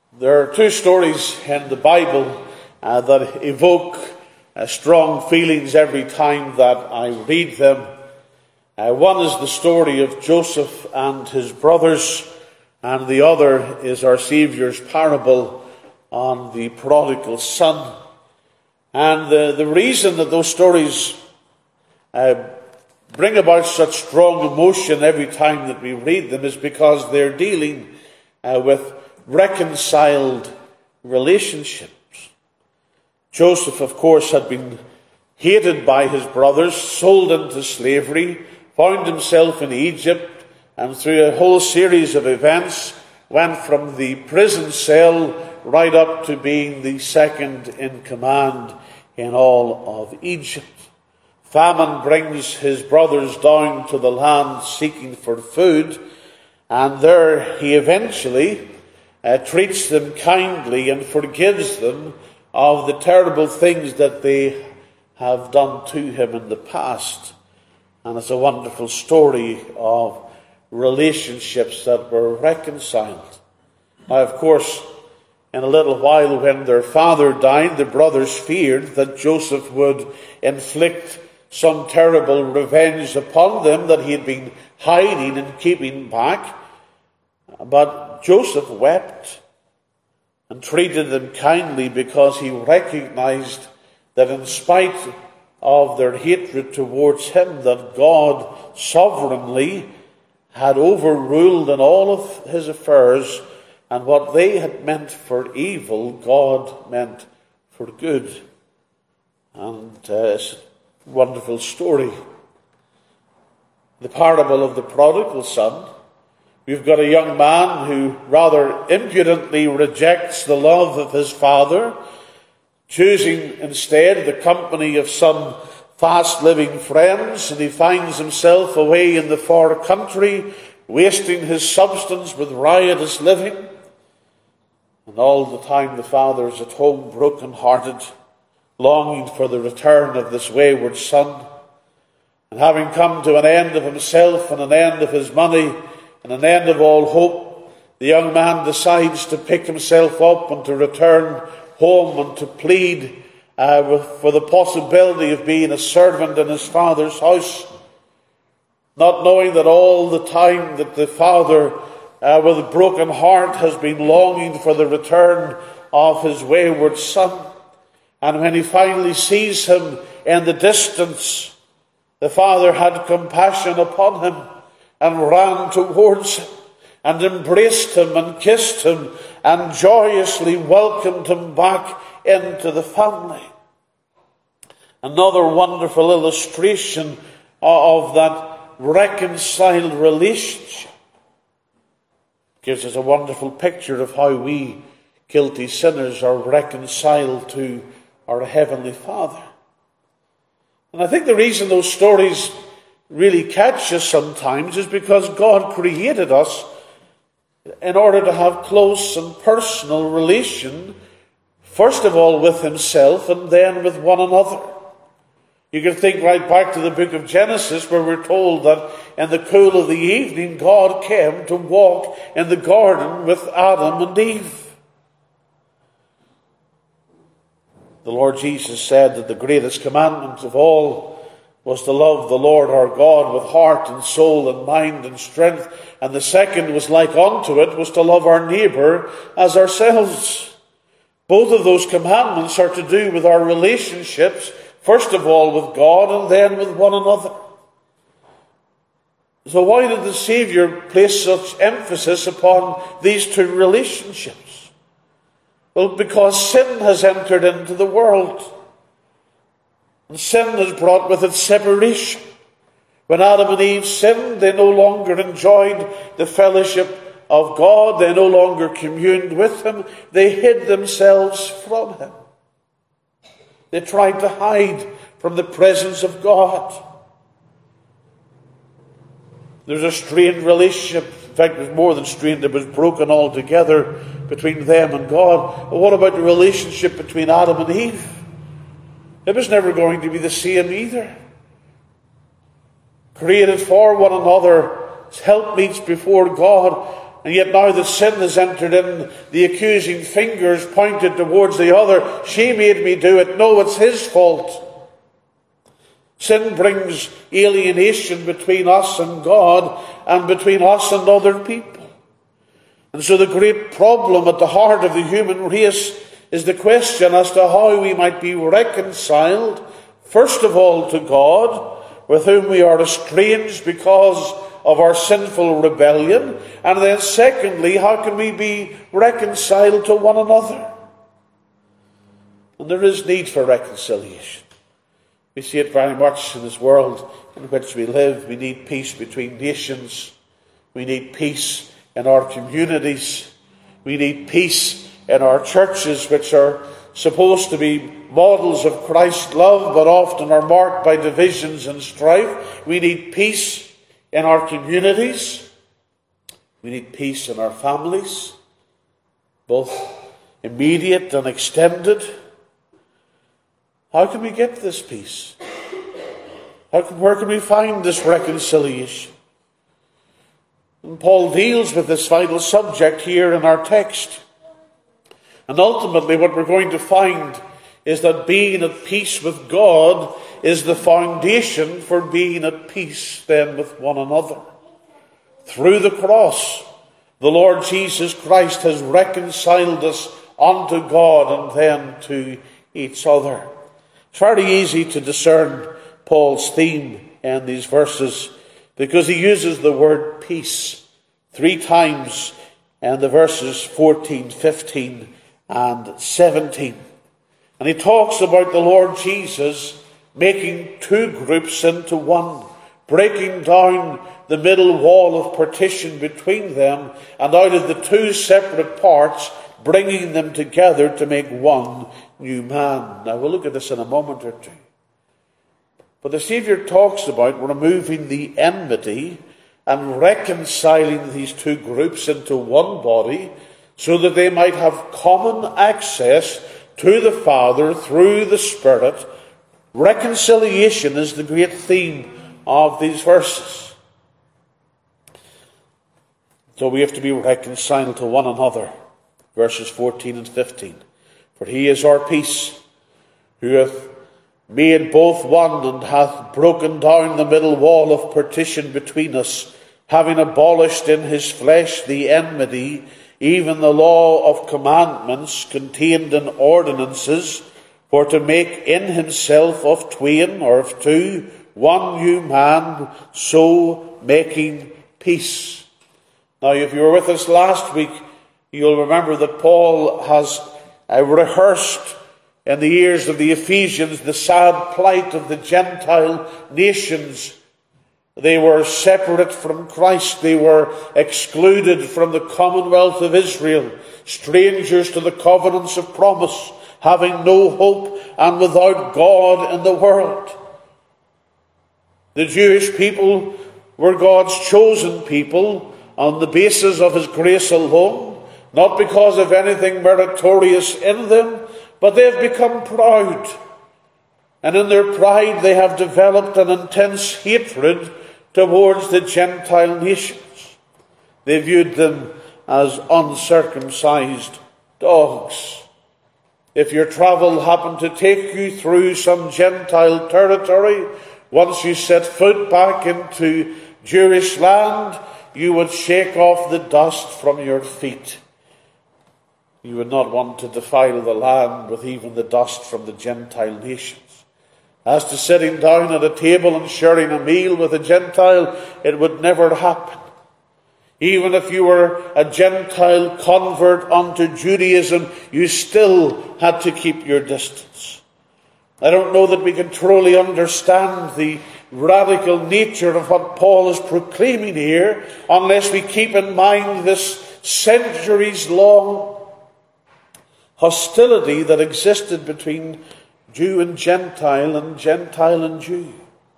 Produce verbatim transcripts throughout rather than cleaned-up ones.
There are two stories in the Bible uh, that evoke uh, strong feelings every time that I read them. Uh, one is the story of Joseph and his brothers, and the other is our Saviour's parable on the prodigal son. And the, the reason that those stories uh, bring about such strong emotion every time that we read them is because they're dealing uh, with reconciled relationships. Joseph, of course, had been hated by his brothers, sold into slavery, found himself in Egypt, and through a whole series of events went from the prison cell right up to being the second in command in all of Egypt. Famine brings his brothers down to the land seeking for food, and there he eventually uh, treats them kindly and forgives them of the terrible things that they have done to him in the past. And it's a wonderful story of relationships that were reconciled. Now, of course, in a little while when their father died, the brothers feared that Joseph would inflict some terrible revenge upon them that he had been hiding and keeping back. But Joseph wept and treated them kindly because he recognized that in spite of their hatred towards him, that God sovereignly had overruled in all of his affairs, and what they had meant for evil, God meant for good. And uh, it's a wonderful story. The parable of the prodigal son. We've got a young man who rather impudently rejects the love of his father, choosing instead the company of some fast-living friends, and he finds himself away in the far country, wasting his substance with riotous living. And all the time the father is at home broken-hearted, longing for the return of this wayward son. And having come to an end of himself and an end of his money and an end of all hope, the young man decides to pick himself up and to return home and to plead uh, for the possibility of being a servant in his father's house, not knowing that all the time that the father, uh, with a broken heart, has been longing for the return of his wayward son. And when he finally sees him in the distance, the father had compassion upon him and ran towards him and embraced him and kissed him and joyously welcomed him back into the family. Another wonderful illustration of that reconciled relationship. Gives us a wonderful picture of how we guilty sinners are reconciled to our Heavenly Father. And I think the reason those stories really catch us sometimes is because God created us in order to have close and personal relation, first of all with himself and then with one another. You can think right back to the book of Genesis, where we're told that in the cool of the evening God came to walk in the garden with Adam and Eve. The Lord Jesus said that the greatest commandment of all was to love the Lord our God with heart and soul and mind and strength. And the second was like unto it, was to love our neighbour as ourselves. Both of those commandments are to do with our relationships, first of all with God and then with one another. So why did the Saviour place such emphasis upon these two relationships? Well, because sin has entered into the world. And sin has brought with it separation. When Adam and Eve sinned, they no longer enjoyed the fellowship of God. They no longer communed with him. They hid themselves from him. They tried to hide from the presence of God. There's a strained relationship. In fact, it was more than strained. It was broken altogether between them and God. But what about the relationship between Adam and Eve? It was never going to be the same either. Created for one another, helpmeets before God, And yet now that sin has entered in, the accusing fingers pointed towards the other. She made me do it. No, it's his fault. Sin brings alienation between us and God and between us and other people. And so the great problem at the heart of the human race is the question as to how we might be reconciled, first of all to God, with whom we are estranged because of our sinful rebellion, and then secondly, how can we be reconciled to one another? And there is need for reconciliation. We see it very much in this world in which we live. We need peace between nations. We need peace in our communities. We need peace in our churches, which are supposed to be models of Christ's love, but often are marked by divisions and strife. We need peace in our communities. We need peace in our families, both immediate and extended. How can we get this peace? How can, where can we find this reconciliation? And Paul deals with this vital subject here in our text. And ultimately what we're going to find is that being at peace with God is the foundation for being at peace then with one another. Through the cross, the Lord Jesus Christ has reconciled us unto God and then to each other. It's very easy to discern Paul's theme in these verses because he uses the word peace three times in the verses fourteen, fifteen and seventeen. And he talks about the Lord Jesus making two groups into one, breaking down the middle wall of partition between them, and out of the two separate parts, bringing them together to make one new man. Now we'll look at this in a moment or two. But the Saviour talks about removing the enmity and reconciling these two groups into one body so that they might have common access to the Father through the Spirit. Reconciliation is the great theme of these verses. So we have to be reconciled to one another. Verses fourteen and fifteen. For he is our peace, who hath made both one, and hath broken down the middle wall of partition between us, having abolished in his flesh the enmity, even the law of commandments contained in ordinances, for to make in himself of twain or of two one new man, so making peace. Now, if you were with us last week, you'll remember that Paul has uh, rehearsed in the ears of the Ephesians the sad plight of the Gentile nations. They were separate from Christ. They were excluded from the commonwealth of Israel, strangers to the covenants of promise, having no hope and without God in the world. The Jewish people were God's chosen people on the basis of his grace alone, not because of anything meritorious in them, but they have become proud. And in their pride they have developed an intense hatred towards the Gentile nations. They viewed them as uncircumcised dogs. If your travel happened to take you through some Gentile territory, once you set foot back into Jewish land, you would shake off the dust from your feet. You would not want to defile the land with even the dust from the Gentile nations. As to sitting down at a table and sharing a meal with a Gentile, it would never happen. Even if you were a Gentile convert unto Judaism, you still had to keep your distance. I don't know that we can truly understand the radical nature of what Paul is proclaiming here unless we keep in mind this centuries-long hostility that existed between Jew and Gentile and Gentile and Jew.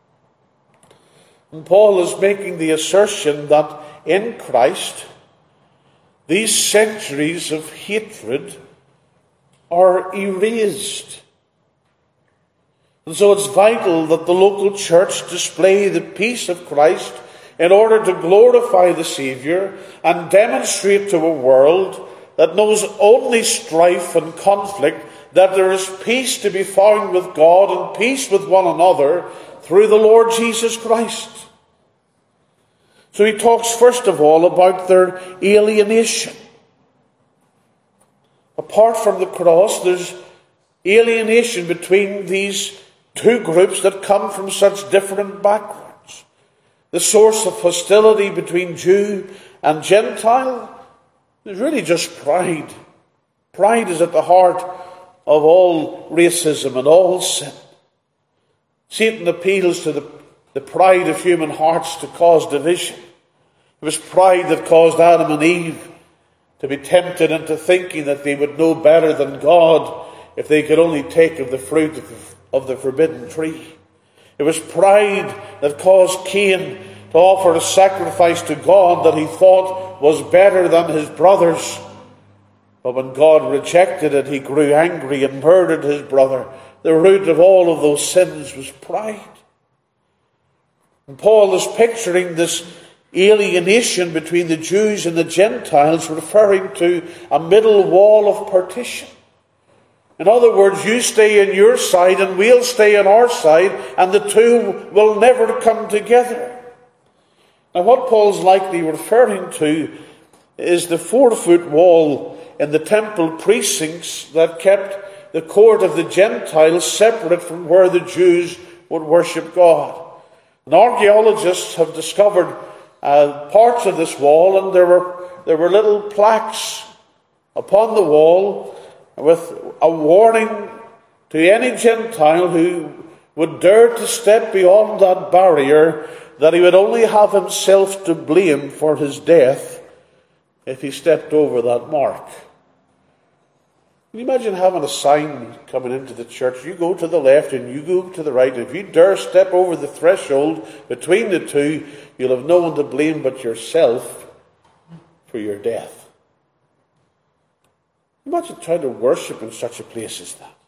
And Paul is making the assertion that in Christ, these centuries of hatred are erased. And so it's vital that the local church display the peace of Christ in order to glorify the Saviour and demonstrate to a world that knows only strife and conflict that there is peace to be found with God and peace with one another through the Lord Jesus Christ. So he talks first of all about their alienation. Apart from the cross, there's alienation between these two groups that come from such different backgrounds. The source of hostility between Jew and Gentile is really just pride. Pride is at the heart of all racism and all sin. Satan appeals to the, the pride of human hearts to cause division. It was pride that caused Adam and Eve to be tempted into thinking that they would know better than God if they could only take of the fruit of the, of the forbidden tree. It was pride that caused Cain to offer a sacrifice to God that he thought was better than his brothers. But when God rejected it, he grew angry and murdered his brother. The root of all of those sins was pride. And Paul is picturing this alienation between the Jews and the Gentiles, referring to a middle wall of partition. In other words, you stay on your side and we'll stay on our side, and the two will never come together. Now, what Paul's likely referring to is the four-foot wall in the temple precincts that kept the court of the Gentiles separate from where the Jews would worship God. And archaeologists have discovered uh, parts of this wall, and there were there were little plaques upon the wall with a warning to any Gentile who would dare to step beyond that barrier that he would only have himself to blame for his death if he stepped over that mark. Can you imagine having a sign coming into the church? You go to the left and you go to the right. If you dare step over the threshold between the two, you'll have no one to blame but yourself for your death. Imagine trying to worship in such a place as that.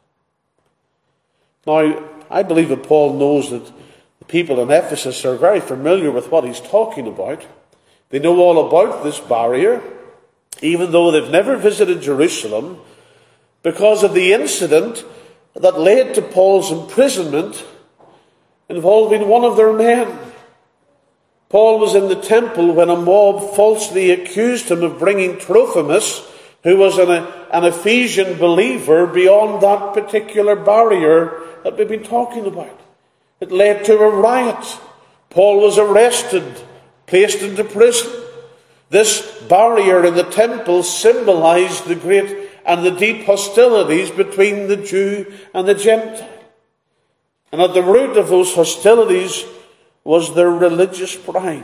Now, I believe that Paul knows that the people in Ephesus are very familiar with what he's talking about. They know all about this barrier, even though they've never visited Jerusalem, because of the incident that led to Paul's imprisonment involving one of their men. Paul was in the temple when a mob falsely accused him of bringing Trophimus, who was an, an Ephesian believer, beyond that particular barrier that we've been talking about. It led to a riot. Paul was arrested, placed into prison. This barrier in the temple symbolized the great and the deep hostilities between the Jew and the Gentile. And at the root of those hostilities was their religious pride.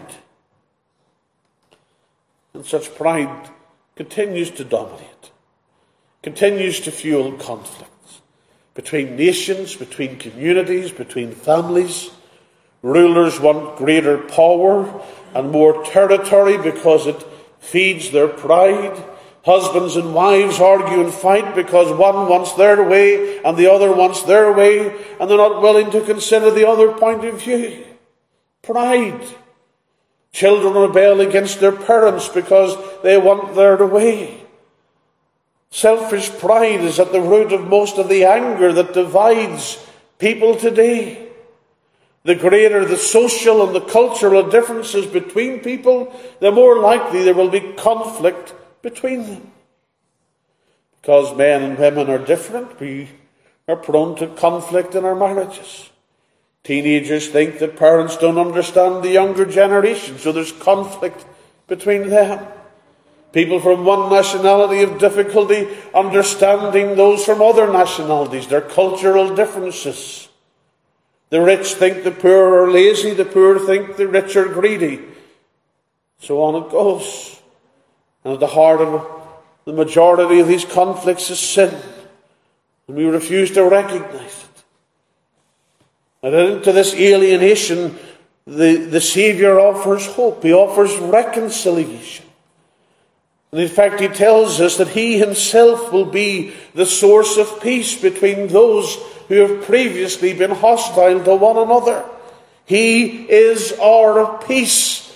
And such pride continues to dominate, continues to fuel conflicts between nations, between communities, between families. Rulers want greater power and more territory because it feeds their pride. Husbands and wives argue and fight because one wants their way and the other wants their way, and they're not willing to consider the other point of view. Pride. Children rebel against their parents because they want their way. Selfish pride is at the root of most of the anger that divides people today. The greater the social and the cultural differences between people, the more likely there will be conflict between them. Because men and women are different, we are prone to conflict in our marriages. Teenagers think that parents don't understand the younger generation, so there's conflict between them. People from one nationality have difficulty understanding those from other nationalities, their cultural differences. The rich think the poor are lazy, the poor think the rich are greedy. So on it goes. And at the heart of the majority of these conflicts is sin. And we refuse to recognize it. And into this alienation, the, the Saviour offers hope. He offers reconciliation. And in fact, he tells us that he himself will be the source of peace between those who have previously been hostile to one another. He is our peace,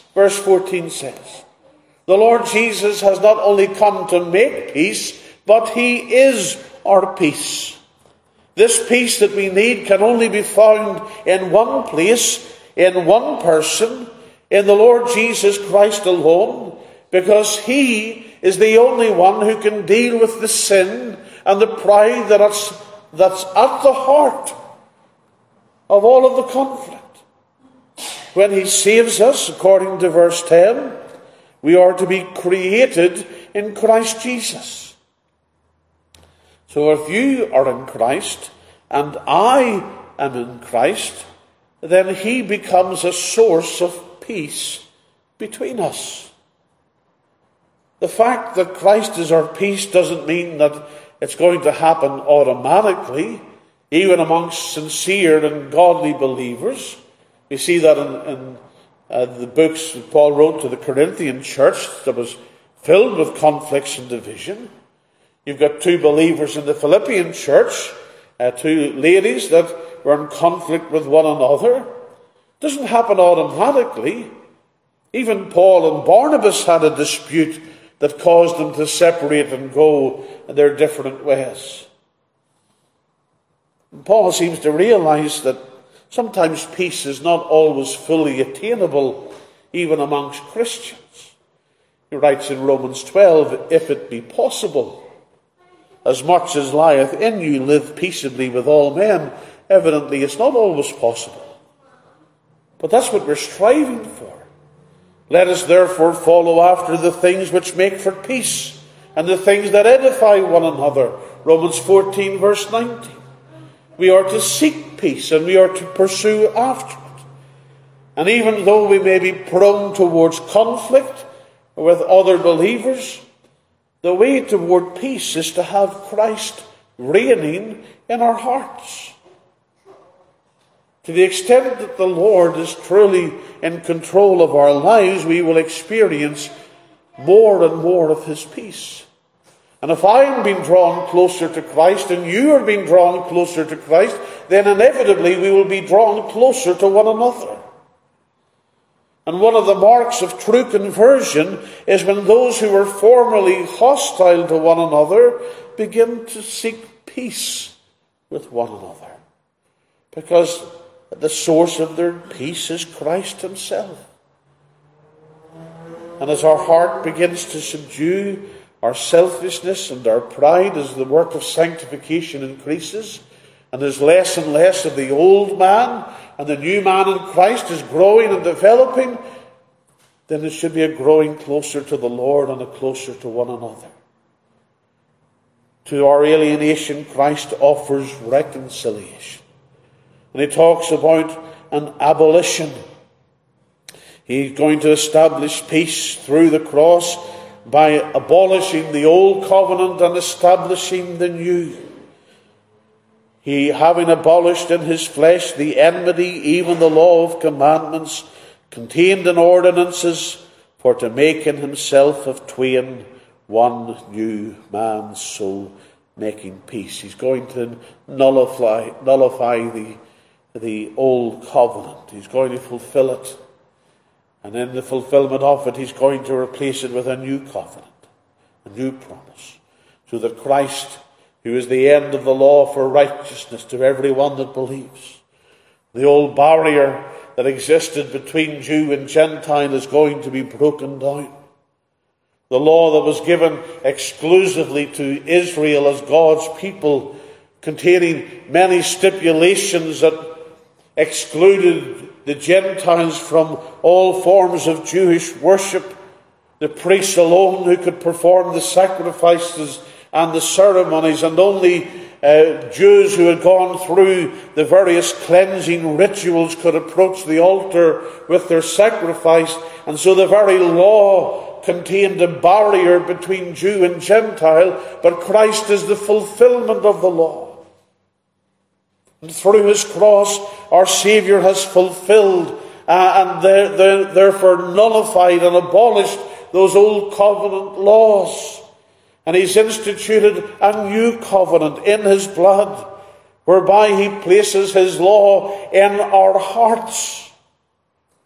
Verse fourteen says, the Lord Jesus has not only come to make peace, but he is our peace. This peace that we need can only be found in one place, in one person, in the Lord Jesus Christ alone, because he is the only one who can deal with the sin and the pride that's, that's at the heart of all of the conflict. When he saves us, according to verse ten, we are to be created in Christ Jesus. So if you are in Christ, and I am in Christ, then he becomes a source of peace between us. The fact that Christ is our peace doesn't mean that it's going to happen automatically, even amongst sincere and godly believers. We see that in, in uh, the books that Paul wrote to the Corinthian church that was filled with conflicts and division. You've got two believers in the Philippian church, uh, two ladies that were in conflict with one another. It doesn't happen automatically. Even Paul and Barnabas had a dispute that caused them to separate and go their different ways. And Paul seems to realize that sometimes peace is not always fully attainable, even amongst Christians. He writes in Romans twelve, if it be possible, as much as lieth in you, live peaceably with all men. Evidently, it's not always possible. But that's what we're striving for. Let us therefore follow after the things which make for peace, and the things that edify one another. Romans fourteen, verse nineteen. We are to seek peace, and we are to pursue after it. And even though we may be prone towards conflict with other believers, the way toward peace is to have Christ reigning in our hearts. To the extent that the Lord is truly in control of our lives, we will experience more and more of his peace. And if I am being drawn closer to Christ and you are being drawn closer to Christ, then inevitably we will be drawn closer to one another. And one of the marks of true conversion is when those who were formerly hostile to one another begin to seek peace with one another. Because the source of their peace is Christ himself. And as our heart begins to subdue our selfishness and our pride, as the work of sanctification increases, and there's less and less of the old man, and the new man in Christ is growing and developing, then it should be a growing closer to the Lord and a closer to one another. To our alienation, Christ offers reconciliation. And he talks about an abolition. He's going to establish peace through the cross by abolishing the old covenant and establishing the new. He, having abolished in his flesh the enmity, even the law of commandments contained in ordinances, for to make in himself of twain one new man, so making peace. He's going to nullify, nullify the, the old covenant. He's going to fulfill it. And in the fulfillment of it, he's going to replace it with a new covenant, a new promise. So that Christ, who is the end of the law for righteousness to everyone that believes, the old barrier that existed between Jew and Gentile is going to be broken down. The law that was given exclusively to Israel as God's people, containing many stipulations that excluded the Gentiles from all forms of Jewish worship. The priests alone who could perform the sacrifices and the ceremonies, and only uh, Jews who had gone through the various cleansing rituals could approach the altar with their sacrifice. And so the very law contained a barrier between Jew and Gentile, but Christ is the fulfillment of the law. And through his cross, our Saviour has fulfilled uh, and there, there, therefore nullified and abolished those old covenant laws. And he's instituted a new covenant in his blood, whereby he places his law in our hearts.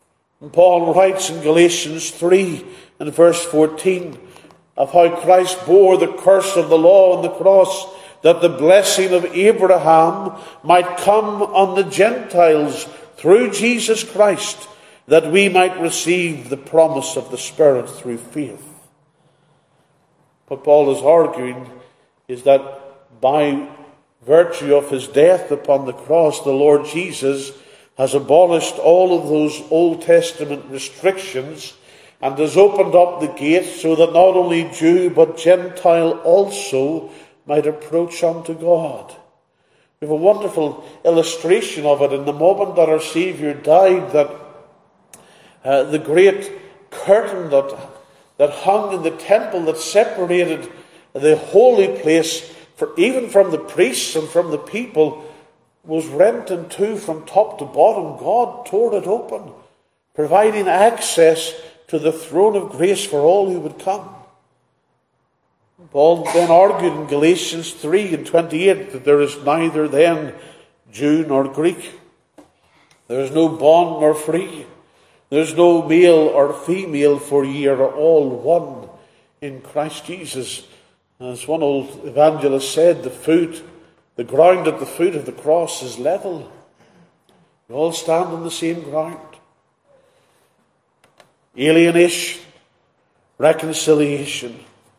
And Paul writes in Galatians three and verse fourteen of how Christ bore the curse of the law on the cross, that the blessing of Abraham might come on the Gentiles through Jesus Christ, that we might receive the promise of the Spirit through faith. What Paul is arguing is that by virtue of his death upon the cross, the Lord Jesus has abolished all of those Old Testament restrictions and has opened up the gates so that not only Jew but Gentile also might approach unto God. We have a wonderful illustration of it in the moment that our Saviour died, that uh, the great curtain that, that hung in the temple that separated the holy place, for even from the priests and from the people, was rent in two from top to bottom. God tore it open, providing access to the throne of grace for all who would come. Paul then argued in Galatians three and twenty-eight that there is neither then Jew nor Greek. There is no bond nor free. There is no male or female, for ye are all one in Christ Jesus. As one old evangelist said, the foot, the ground at the foot of the cross is level. We all stand on the same ground. Alienation, reconciliation,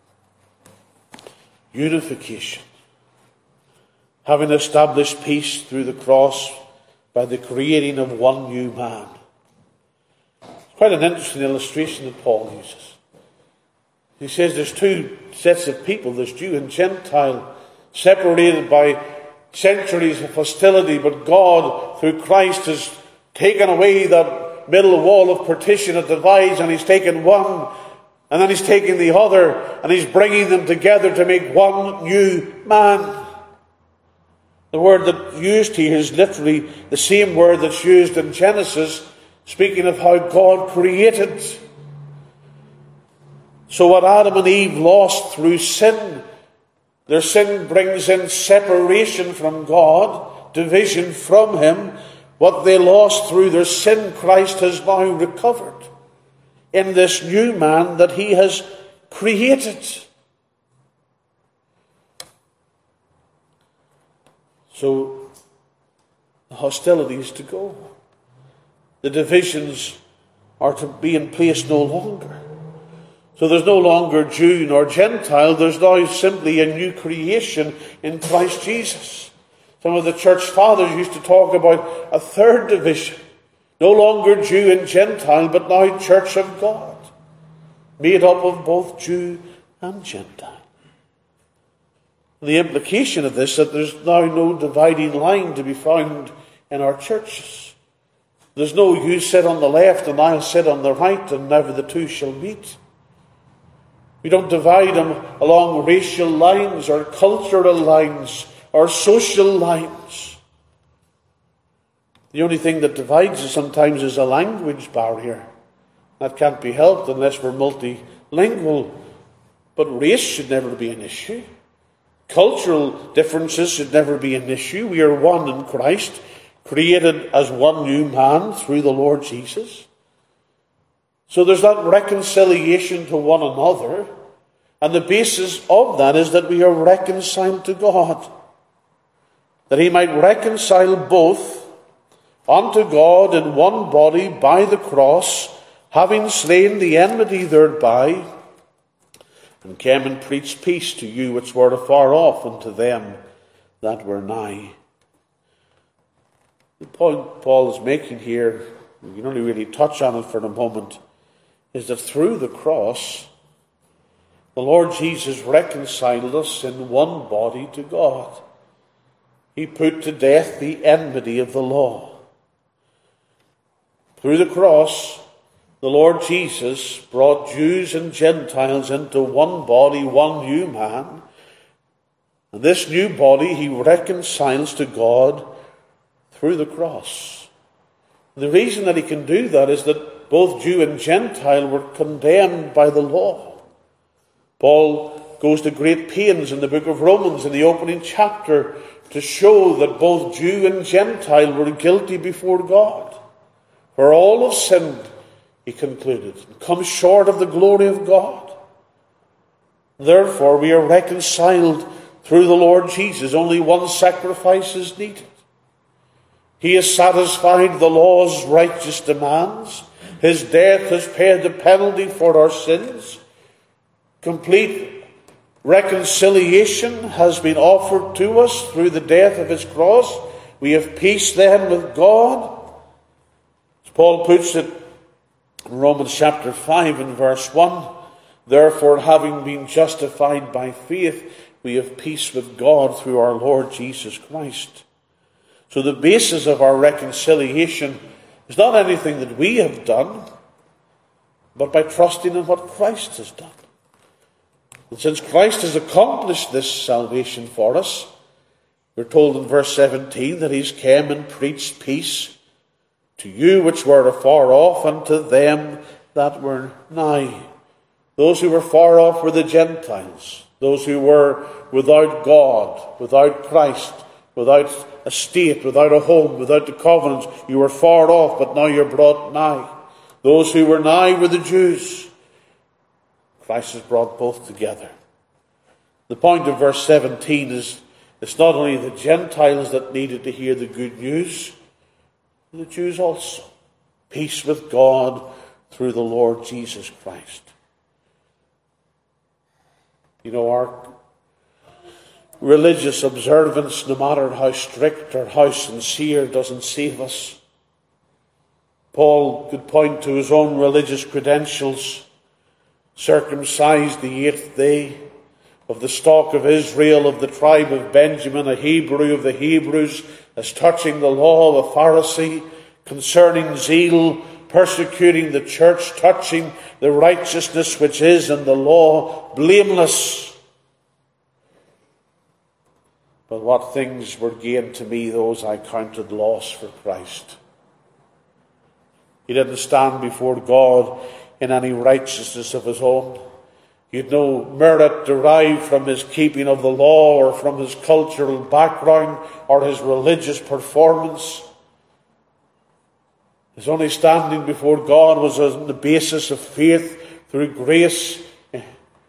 unification. Having established peace through the cross by the creating of one new man. It's quite an interesting illustration that Paul uses. He says there's two sets of people, there's Jew and Gentile, separated by centuries of hostility, but God, through Christ, has taken away that middle wall of partition that divides, and he's taken one, and then he's taking the other, and he's bringing them together to make one new man. The word that's used here is literally the same word that's used in Genesis, speaking of how God created. So what Adam and Eve lost through sin, their sin brings in separation from God, division from Him. What they lost through their sin, Christ has now recovered in this new man that He has created. So the hostility is to go. The divisions are to be in place no longer. So there's no longer Jew nor Gentile. There's now simply a new creation in Christ Jesus. Some of the church fathers used to talk about a third division. No longer Jew and Gentile, but now church of God, made up of both Jew and Gentile. The implication of this is that there's now no dividing line to be found in our churches. There's no you sit on the left and I'll sit on the right, and never the two shall meet. We don't divide them along racial lines or cultural lines or social lines. The only thing that divides us sometimes is a language barrier. That can't be helped unless we're multilingual. But race should never be an issue. Cultural differences should never be an issue. We are one in Christ, created as one new man through the Lord Jesus. So there's that reconciliation to one another, and the basis of that is that we are reconciled to God, that He might reconcile both unto God in one body by the cross, having slain the enmity thereby, and came and preached peace to you which were afar off, and to them that were nigh. The point Paul is making here, we can only really touch on it for a moment, is that through the cross, the Lord Jesus reconciled us in one body to God. He put to death the enmity of the law. Through the cross, the Lord Jesus brought Jews and Gentiles into one body, one new man. And this new body He reconciles to God through the cross. The reason that He can do that is that both Jew and Gentile were condemned by the law. Paul goes to great pains in the book of Romans in the opening chapter to show that both Jew and Gentile were guilty before God. For all have sinned he concluded, and come short of the glory of God. Therefore we are reconciled through the Lord Jesus. Only one sacrifice is needed. He has satisfied the law's righteous demands. His death has paid the penalty for our sins. Complete reconciliation has been offered to us through the death of his cross. We have peace then with God. As Paul puts it in Romans chapter five and verse one, therefore, having been justified by faith, we have peace with God through our Lord Jesus Christ. So the basis of our reconciliation is not anything that we have done, but by trusting in what Christ has done. And since Christ has accomplished this salvation for us, we're told in verse seventeen that he's came and preached peace to you which were afar off, and to them that were nigh. Those who were far off were the Gentiles, those who were without God, without Christ, without a state, without a home, without the covenants. You were far off, but now you're brought nigh. Those who were nigh were the Jews. Christ has brought both together. The point of verse seventeen is it's not only the Gentiles that needed to hear the good news, the Jews also. Peace with God through the Lord Jesus Christ. You know, our religious observance, no matter how strict or how sincere, doesn't save us. Paul could point to his own religious credentials: circumcised the eighth day, of the stock of Israel, of the tribe of Benjamin, a Hebrew of the Hebrews, as touching the law, a Pharisee, concerning zeal, persecuting the church, touching the righteousness which is in the law, blameless. But what things were gained to me, those I counted loss for Christ. He didn't stand before God in any righteousness of his own. He had no merit derived from his keeping of the law, or from his cultural background, or his religious performance. His only standing before God was on the basis of faith through grace, and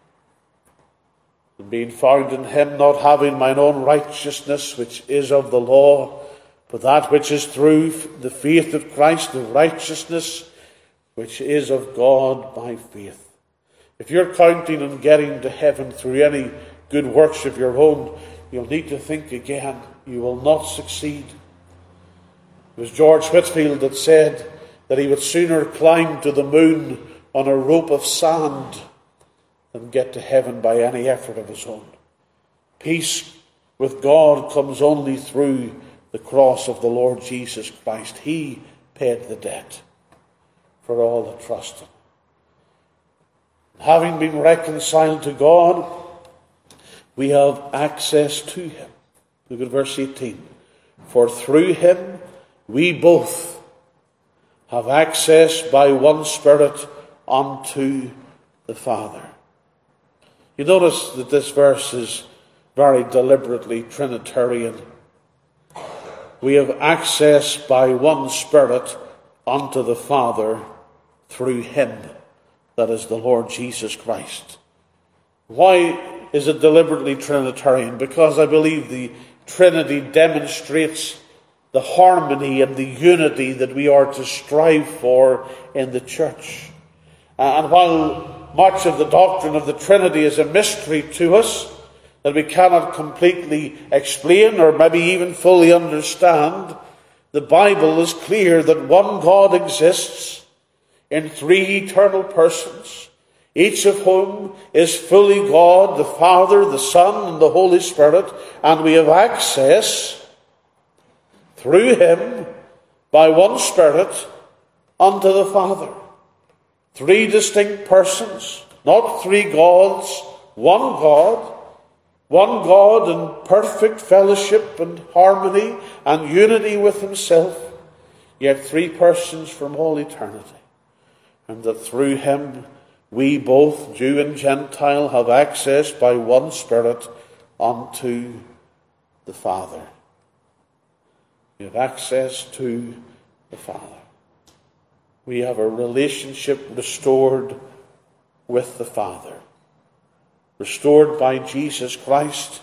being found in him, not having mine own righteousness which is of the law, but that which is through the faith of Christ, the righteousness which is of God by faith. If you're counting on getting to heaven through any good works of your own, you'll need to think again. You will not succeed. It was George Whitefield that said that he would sooner climb to the moon on a rope of sand than get to heaven by any effort of his own. Peace with God comes only through the cross of the Lord Jesus Christ. He paid the debt for all that trust him. Having been reconciled to God, we have access to him. Look at verse eighteen. For through him we both have access by one Spirit unto the Father. You notice that this verse is very deliberately Trinitarian. We have access by one Spirit unto the Father through him, that is the Lord Jesus Christ. Why is it deliberately Trinitarian? Because I believe the Trinity demonstrates the harmony and the unity that we are to strive for in the church. And while much of the doctrine of the Trinity is a mystery to us, that we cannot completely explain or maybe even fully understand, the Bible is clear that one God exists in three eternal persons, each of whom is fully God, the Father, the Son, and the Holy Spirit, and we have access through him by one Spirit unto the Father. Three distinct persons, not three gods, one God, one God in perfect fellowship and harmony and unity with himself, yet three persons from all eternity. And that through him we both, Jew and Gentile, have access by one Spirit unto the Father. We have access to the Father. we have a relationship restored with the Father. Restored by Jesus Christ.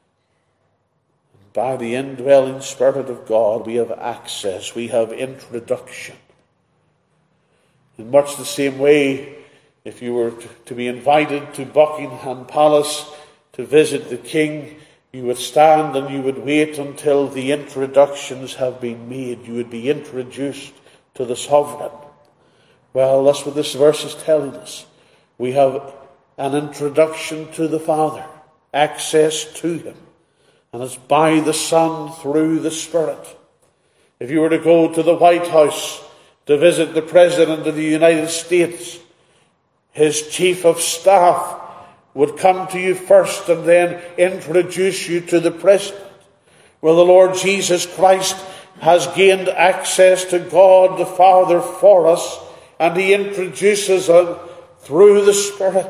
By the indwelling Spirit of God, we have access, we have introduction. In much the same way, if you were to be invited to Buckingham Palace to visit the King, you would stand and you would wait until the introductions have been made. You would be introduced to the sovereign. Well, that's what this verse is telling us. We have an introduction to the Father, access to him. And it's by the Son through the Spirit. If you were to go to the White House to visit the President of the United States, his chief of staff would come to you first and then introduce you to the President. Well, the Lord Jesus Christ has gained access to God the Father for us, and he introduces us through the Spirit.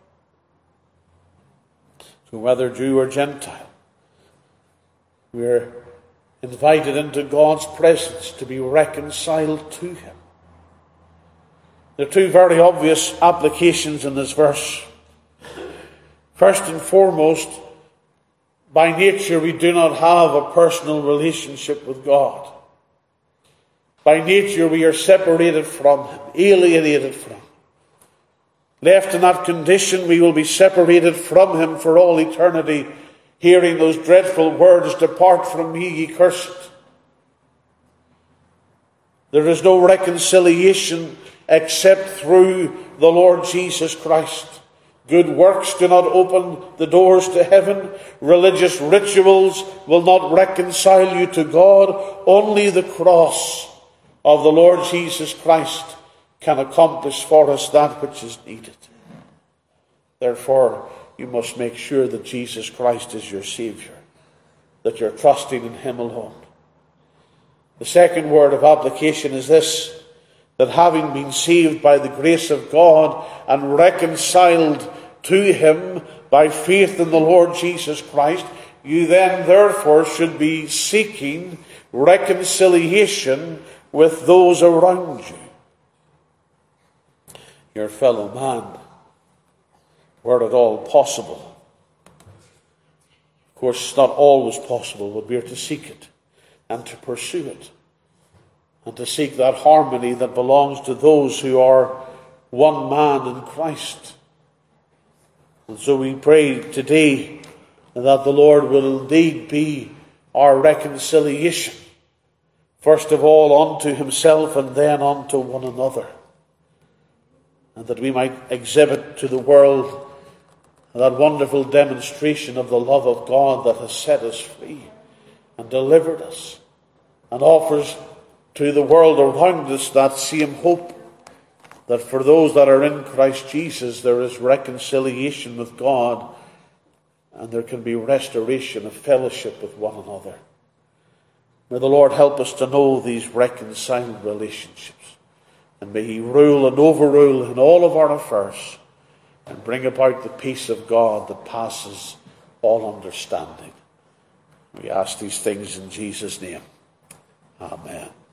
So whether Jew or Gentile, we're invited into God's presence to be reconciled to him. There are two very obvious applications in this verse. First and foremost, by nature we do not have a personal relationship with God. By nature we are separated from him, alienated from him. Left in that condition, we will be separated from him for all eternity, hearing those dreadful words, "Depart from me, ye cursed." There is no reconciliation except through the Lord Jesus Christ. Good works do not open the doors to heaven. Religious rituals will not reconcile you to God. Only the cross of the Lord Jesus Christ can accomplish for us that which is needed. Therefore, you must make sure that Jesus Christ is your Saviour, that you're trusting in him alone. The second word of application is this, that having been saved by the grace of God and reconciled to him by faith in the Lord Jesus Christ, you then therefore should be seeking reconciliation with those around you. Your fellow man, were it all possible. Of course, it's not always possible, but we are to seek it and to pursue it and to seek that harmony that belongs to those who are one man in Christ. And so we pray today that the Lord will indeed be our reconciliation, first of all unto himself and then unto one another, and that we might exhibit to the world that wonderful demonstration of the love of God that has set us free and delivered us and offers to the world around us that same hope, that for those that are in Christ Jesus there is reconciliation with God and there can be restoration of fellowship with one another. May the Lord help us to know these reconciled relationships, and may he rule and overrule in all of our affairs and bring about the peace of God that passes all understanding. We ask these things in Jesus' name. Amen.